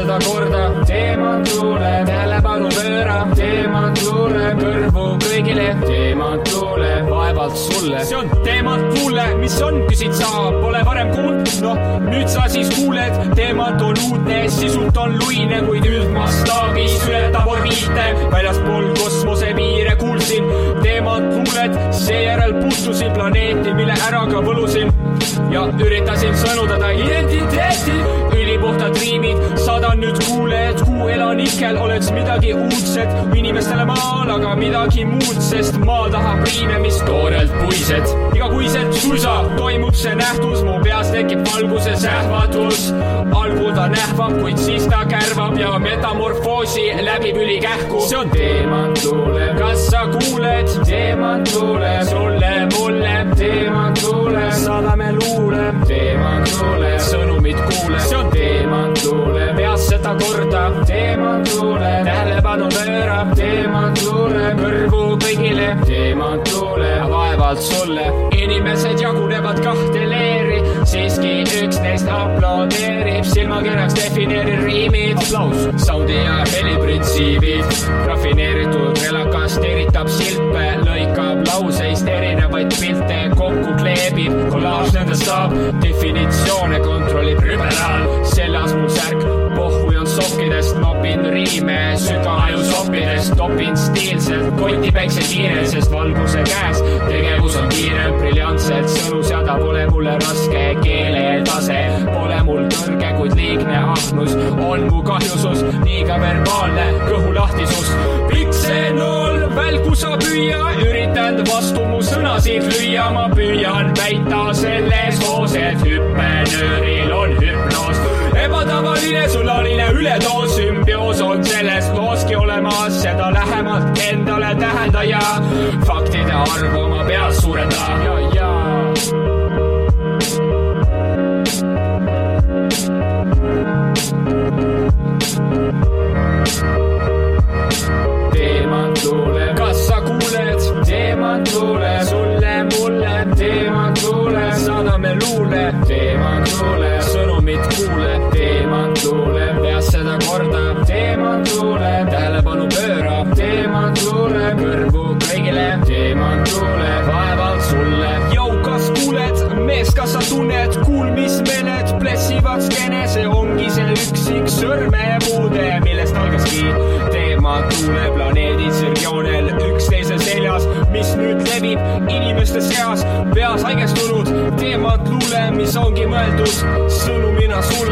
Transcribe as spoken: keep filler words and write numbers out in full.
seda korda, teemant luule, tähelepanu pööra, teemant luule, kõrvu kõigile, teemant luule, vaevalt sulle. See on teemant luule, mis on, küsid sa, pole varem kuuld, noh, nüüd sa siis kuuled, teemant on uudne, sisult on luine, kuid üldmastaabis ületab orbiite, väljaspool kosmose piire kuulsin, teemant luuled, seejärel puutusin planeeti, mille ära ka võlusin ja üritasin sõnudada identiteeti, ülipuhtad riimid, saadan nüüd kuule, et kuu elanikel oleks midagi uudset, inimestele maal, aga midagi muud, sest maa tahab riime, mis toorelt puised. Igakuiselt suisa toimub see nähtus, mu peas tekib valguse sähvatus, algul ta nähvab, kuid siis ta kärvab ja metamorfoosi läbib ülikähku. See on teemant luule, kas sa kuuled, teemant luule, sulle, mulle, teemant luule, saadame luule, teemant luule, sõnumid kuule, see on teemant luule, peas seda korda, teemant luule, tähelepanu pööra, teemant luule, kõrvu kõigile, teemant luule, vaevalt sulle, inimesed jagunevad kahte leeri, siiski üks neist aplodeerib, silmakeraks defineerib riimid, aplaus, soundi ja heliprintsiibid, rafineeritud relakas teritab silpe, lõikab lauseist erinevaid pilte, kokku kleebib, kollaaž nendest saab, definitsioone kontrollib rüberaal, seljas mul särk, pohhui on sokkidest, nopin riime, sügaju soppidest, topin stiilselt, koti päikse kiire, sest valguse käes, tegevus on kiire, briljantselt, sõnu seada pole mulle raske, keeletase pole mul kõrge, kuid liigne ahnus on mu kahjusus, liiga verbaalne kõhulahtisus, pikk see nool, välku sa püüa, üritan vastu mu sõnasid lüüa, ma püüan väita selles hoos, et hüppenööril on hüpnoos, ebatavaline sulaline ületoos, sümbioos on selles looski olemas, seda lähemalt endale tähenda ja faktide arvu oma peas suurenda ja ja teemant luule, kas sa kuuled, teemant luule, sulle, mulle, teemant luule, saadame luule, teemant luule, sõnumid kuule, teemant luule, peas seda korda, teemant luule, tähelepanu pööra, teemant luule, kõrvu kõigile, teemant luule, vaevalt sulle. Jou, kas kuuled, mees, kas sa tunned, kuulmismeeled plessivad skene, see ongi see üksik sõrmepuude, millest algaski teemant luule, planeedid sirgjoonel üksteise seljas, mis nüüd levib inimeste seas, peas haigestunud teemant luule, mis ongi mõeldud sõnumina sulle.